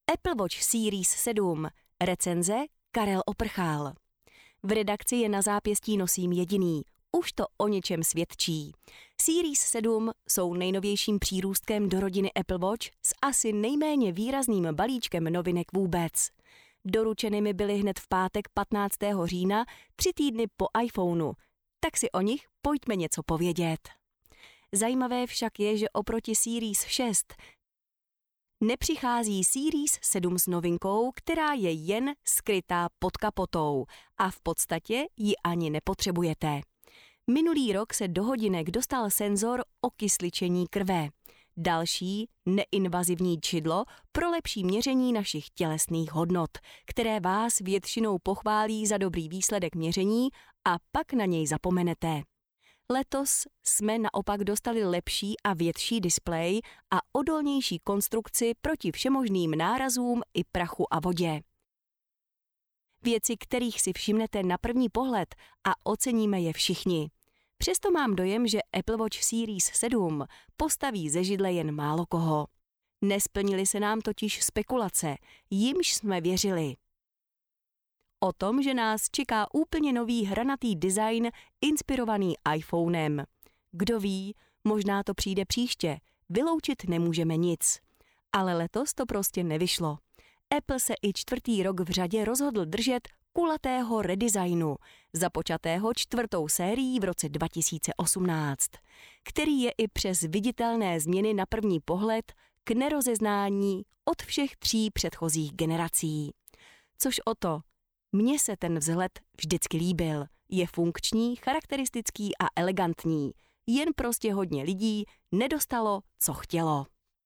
Apple Watch Series 7. Recenze Karel Oprchal. V redakci je na zápěstí nosím jediný. Už to o něčem svědčí. Series 7 jsou nejnovějším přírůstkem do rodiny Apple Watch s asi nejméně výrazným balíčkem novinek vůbec. Doručeny mi byly hned v pátek 15. října, 3 týdny po iPhoneu. Tak si o nich pojďme něco povědět. Zajímavé však je, že oproti Series 6 nepřichází Series 7 s novinkou, která je jen skrytá pod kapotou a v podstatě ji ani nepotřebujete. Minulý rok se do hodinek dostal senzor okysličení krve. Další neinvazivní čidlo pro lepší měření našich tělesných hodnot, které vás většinou pochválí za dobrý výsledek měření a pak na něj zapomenete. Letos jsme naopak dostali lepší a větší displej a odolnější konstrukci proti všemožným nárazům i prachu a vodě. Věci, kterých si všimnete na první pohled a oceníme je všichni. Přesto mám dojem, že Apple Watch Series 7 postaví ze židle jen málo koho. Nesplnily se nám totiž spekulace, jimž jsme věřili. O tom, že nás čeká úplně nový hranatý design inspirovaný iPhonem. Kdo ví, možná to přijde příště, vyloučit nemůžeme nic. Ale letos to prostě nevyšlo. Apple se i 4. rok v řadě rozhodl držet kulatého redesignu, započatého 4. sérií v roce 2018, který je i přes viditelné změny na první pohled k nerozeznání od všech 3 předchozích generací. Což o to, mně se ten vzhled vždycky líbil, je funkční, charakteristický a elegantní, jen prostě hodně lidí nedostalo, co chtělo.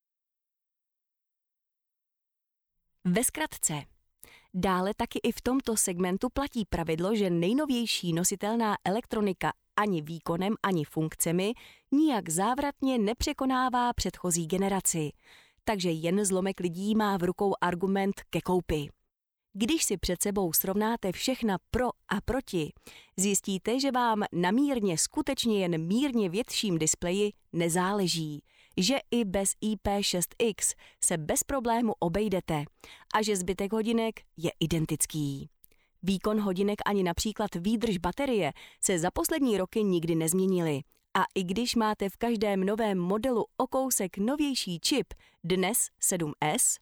Ve zkratce. Dále taky i v tomto segmentu platí pravidlo, že nejnovější nositelná elektronika ani výkonem, ani funkcemi nijak závratně nepřekonává předchozí generaci. Takže jen zlomek lidí má v rukou argument ke koupi. Když si před sebou srovnáte všechna pro a proti, zjistíte, že vám na mírně skutečně jen mírně větším displeji nezáleží, že i bez IP6X se bez problému obejdete a že zbytek hodinek je identický. Výkon hodinek ani například výdrž baterie se za poslední roky nikdy nezměnily. A i když máte v každém novém modelu o kousek novější čip, dnes 7S,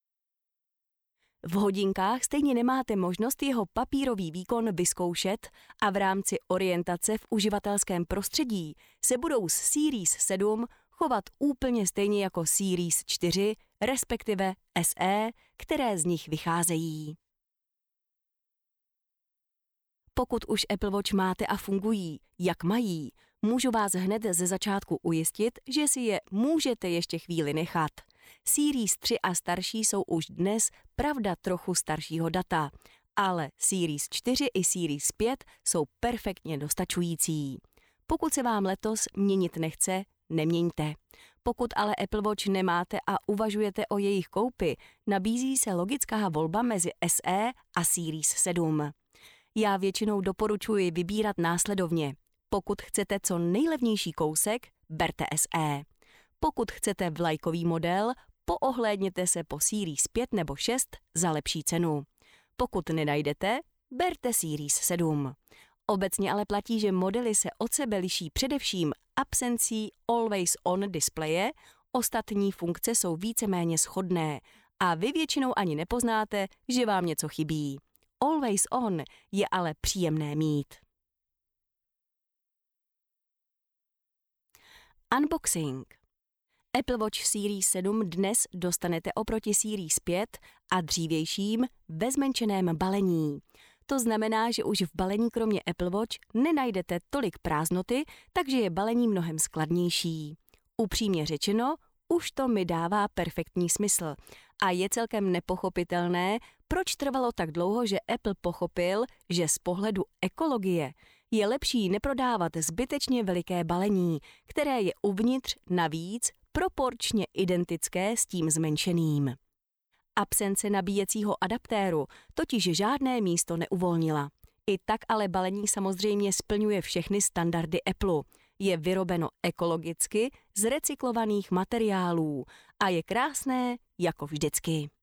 v hodinkách stejně nemáte možnost jeho papírový výkon vyzkoušet a v rámci orientace v uživatelském prostředí se budou s Series 7 chovat úplně stejně jako Series 4, respektive SE, které z nich vycházejí. Pokud už Apple Watch máte a fungují, jak mají, můžu vás hned ze začátku ujistit, že si je můžete ještě chvíli nechat. Series 3 a starší jsou už dnes, pravda, trochu staršího data, ale Series 4 i Series 5 jsou perfektně dostačující. Pokud se vám letos měnit nechce, neměňte. Pokud ale Apple Watch nemáte a uvažujete o jejich koupi, nabízí se logická volba mezi SE a Series 7. Já většinou doporučuji vybírat následovně. Pokud chcete co nejlevnější kousek, berte SE. Pokud chcete vlajkový model, poohlédněte se po Series 5 nebo 6 za lepší cenu. Pokud nenajdete, berte Series 7. Obecně ale platí, že modely se od sebe liší především absencí Always On displeje, ostatní funkce jsou víceméně shodné a vy většinou ani nepoznáte, že vám něco chybí. Always On je ale příjemné mít. Unboxing. Apple Watch Series 7 dnes dostanete oproti Series 5 a dřívějším ve zmenšeném balení. To znamená, že už v balení kromě Apple Watch nenajdete tolik prázdnoty, takže je balení mnohem skladnější. Upřímně řečeno, už to mi dává perfektní smysl a je celkem nepochopitelné, proč trvalo tak dlouho, že Apple pochopil, že z pohledu ekologie je lepší neprodávat zbytečně veliké balení, které je uvnitř navíc proporčně identické s tím zmenšeným. Absence nabíjecího adaptéru totiž žádné místo neuvolnila. I tak ale balení samozřejmě splňuje všechny standardy Apple. Je vyrobeno ekologicky z recyklovaných materiálů a je krásné jako vždycky.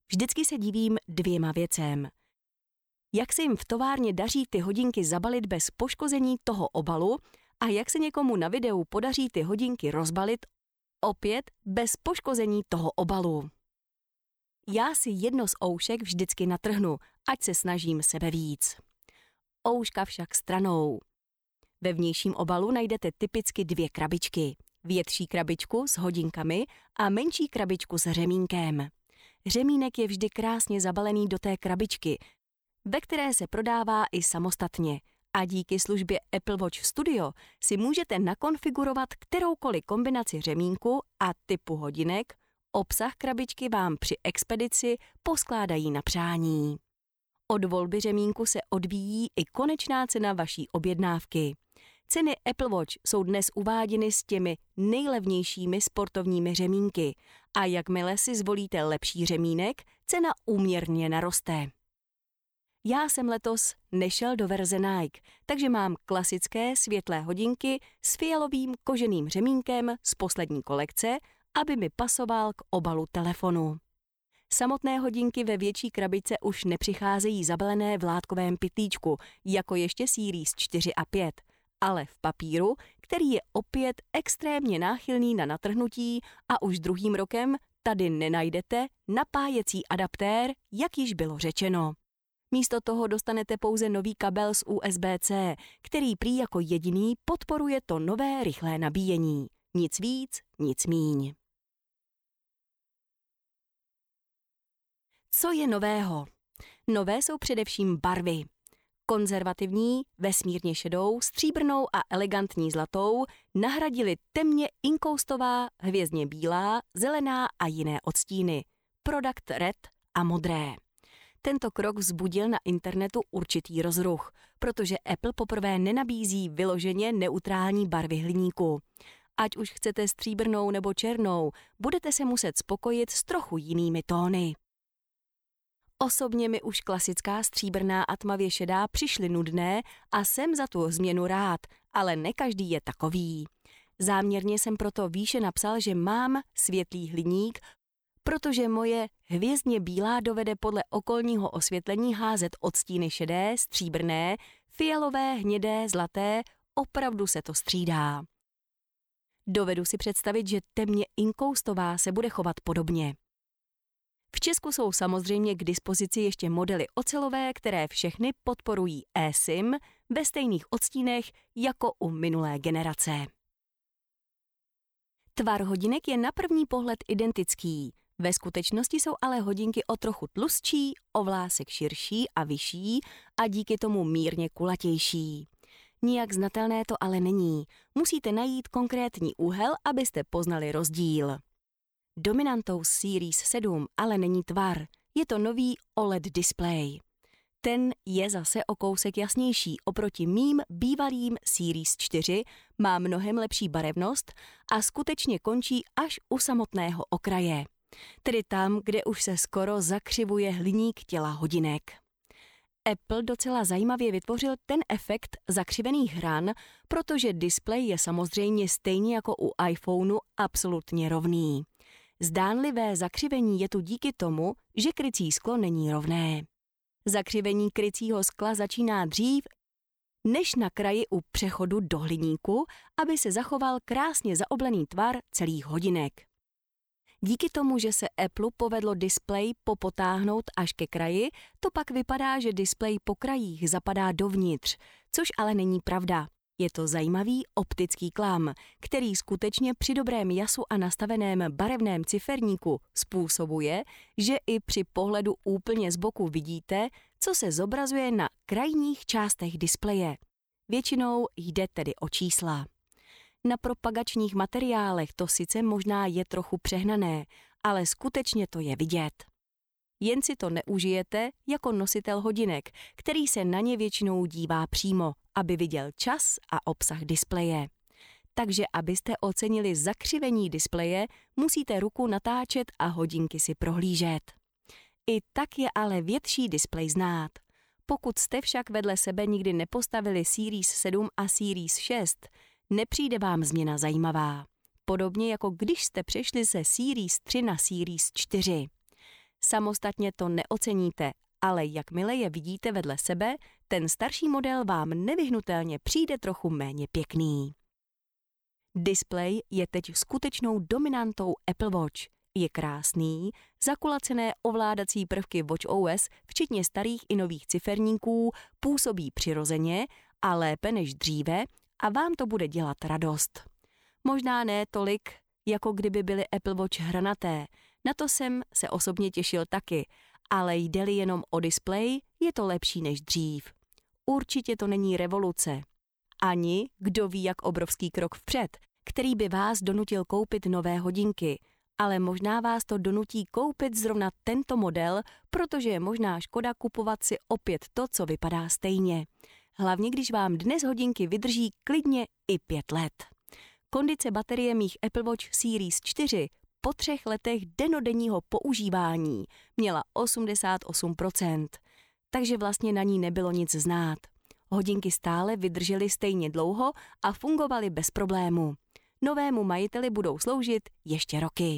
Vždycky se divím dvěma věcem. Jak se jim v továrně daří ty hodinky zabalit bez poškození toho obalu a jak se někomu na videu podaří ty hodinky rozbalit opět bez poškození toho obalu. Já si jedno z oušek vždycky natrhnu, ať se snažím sebe víc. Ouška však stranou. Ve vnějším obalu najdete typicky 2 krabičky. Větší krabičku s hodinkami a menší krabičku s řemínkem. Řemínek je vždy krásně zabalený do té krabičky, ve které se prodává i samostatně. A díky službě Apple Watch Studio si můžete nakonfigurovat kteroukoliv kombinaci řemínku a typu hodinek, obsah krabičky vám při expedici poskládají na přání. Od volby řemínku se odvíjí i konečná cena vaší objednávky. Ceny Apple Watch jsou dnes uváděny s těmi nejlevnějšími sportovními řemínky a jakmile si zvolíte lepší řemínek, cena úměrně naroste. Já jsem letos nešel do verze Nike, takže mám klasické světlé hodinky s fialovým koženým řemínkem z poslední kolekce, aby mi pasoval k obalu telefonu. Samotné hodinky ve větší krabičce už nepřicházejí zabalené v látkovém pytlíčku, jako ještě Series 4 a 5, ale v papíru, který je opět extrémně náchylný na natrhnutí a už druhým rokem tady nenajdete napájecí adaptér, jak již bylo řečeno. Místo toho dostanete pouze nový kabel z USB-C, který prý jako jediný podporuje to nové rychlé nabíjení. Nic víc, nic míň. Co je nového? Nové jsou především barvy. Konzervativní, vesmírně šedou, stříbrnou a elegantní zlatou nahradili temně inkoustová, hvězdně bílá, zelená a jiné odstíny, product red a modré. Tento krok vzbudil na internetu určitý rozruch, protože Apple poprvé nenabízí vyloženě neutrální barvy hliníku. Ať už chcete stříbrnou nebo černou, budete se muset spokojit s trochu jinými tóny. Osobně mi už klasická stříbrná a tmavě šedá přišly nudné a jsem za tu změnu rád, ale ne každý je takový. Záměrně jsem proto výše napsal, že mám světlý hliník, protože moje hvězdně bílá dovede podle okolního osvětlení házet odstíny šedé, stříbrné, fialové, hnědé, zlaté, opravdu se to střídá. Dovedu si představit, že temně inkoustová se bude chovat podobně. V Česku jsou samozřejmě k dispozici ještě modely ocelové, které všechny podporují eSIM ve stejných odstínech jako u minulé generace. Tvar hodinek je na první pohled identický. Ve skutečnosti jsou ale hodinky o trochu tlustší, o vlásek širší a vyšší a díky tomu mírně kulatější. Nijak znatelné to ale není. Musíte najít konkrétní úhel, abyste poznali rozdíl. Dominantou Series 7 ale není tvar, je to nový OLED displej. Ten je zase o kousek jasnější oproti mým bývalým Series 4, má mnohem lepší barevnost a skutečně končí až u samotného okraje. Tedy tam, kde už se skoro zakřivuje hliník těla hodinek. Apple docela zajímavě vytvořil ten efekt zakřivených hran, protože displej je samozřejmě stejně jako u iPhoneu absolutně rovný. Zdánlivé zakřivení je tu díky tomu, že krycí sklo není rovné. Zakřivení krycího skla začíná dřív než na kraji u přechodu do hliníku, aby se zachoval krásně zaoblený tvar celých hodinek. Díky tomu, že se Apple povedlo displej popotáhnout až ke kraji, to pak vypadá, že displej po krajích zapadá dovnitř, což ale není pravda. Je to zajímavý optický klam, který skutečně při dobrém jasu a nastaveném barevném ciferníku způsobuje, že i při pohledu úplně zboku vidíte, co se zobrazuje na krajních částech displeje. Většinou jde tedy o čísla. Na propagačních materiálech to sice možná je trochu přehnané, ale skutečně to je vidět. Jen si to neužijete jako nositel hodinek, který se na ně většinou dívá přímo, aby viděl čas a obsah displeje. Takže abyste ocenili zakřivení displeje, musíte ruku natáčet a hodinky si prohlížet. I tak je ale větší displej znát. Pokud jste však vedle sebe nikdy nepostavili Series 7 a Series 6, nepřijde vám změna zajímavá. Podobně jako když jste přešli ze Series 3 na Series 4. Samostatně to neoceníte, ale jakmile je vidíte vedle sebe, ten starší model vám nevyhnutelně přijde trochu méně pěkný. Displej je teď skutečnou dominantou Apple Watch. Je krásný, zakulacené ovládací prvky watchOS, včetně starých i nových ciferníků, působí přirozeně a lépe než dříve a vám to bude dělat radost. Možná ne tolik, jako kdyby byly Apple Watch hranaté, na to jsem se osobně těšil taky, ale jde-li jenom o displej, je to lepší než dřív. Určitě to není revoluce. Ani, kdo ví, jak obrovský krok vpřed, který by vás donutil koupit nové hodinky, ale možná vás to donutí koupit zrovna tento model, protože je možná škoda kupovat si opět to, co vypadá stejně. Hlavně, když vám dnes hodinky vydrží klidně i 5 let. Kondice baterie mých Apple Watch Series 4 po 3 letech dennodenního používání měla 88%, takže vlastně na ní nebylo nic znát. Hodinky stále vydržely stejně dlouho a fungovaly bez problému. Novému majiteli budou sloužit ještě roky.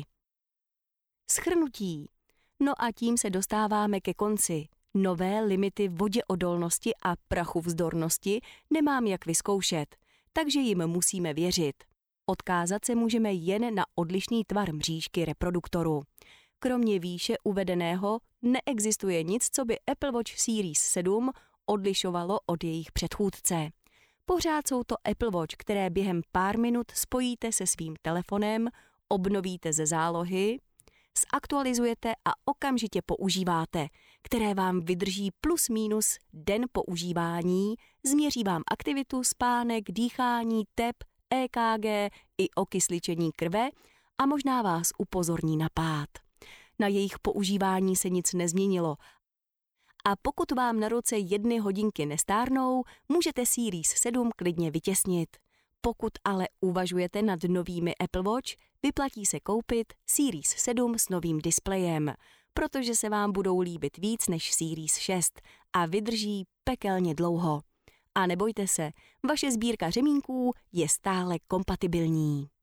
Shrnutí. No a tím se dostáváme ke konci. Nové limity voděodolnosti a prachovzdornosti nemám jak vyzkoušet, takže jim musíme věřit. Odkázat se můžeme jen na odlišný tvar mřížky reproduktoru. Kromě výše uvedeného neexistuje nic, co by Apple Watch Series 7 odlišovalo od jejich předchůdce. Pořád jsou to Apple Watch, které během pár minut spojíte se svým telefonem, obnovíte ze zálohy, zaktualizujete a okamžitě používáte, které vám vydrží plus minus den používání, změří vám aktivitu, spánek, dýchání, tep, EKG i okysličení krve a možná vás upozorní na pád. Na jejich používání se nic nezměnilo a pokud vám na ruce 1 hodinky nestárnou, můžete Series 7 klidně vytěsnit. Pokud ale uvažujete nad novými Apple Watch, vyplatí se koupit Series 7 s novým displejem, protože se vám budou líbit víc než Series 6 a vydrží pekelně dlouho. A nebojte se, vaše sbírka řemínků je stále kompatibilní.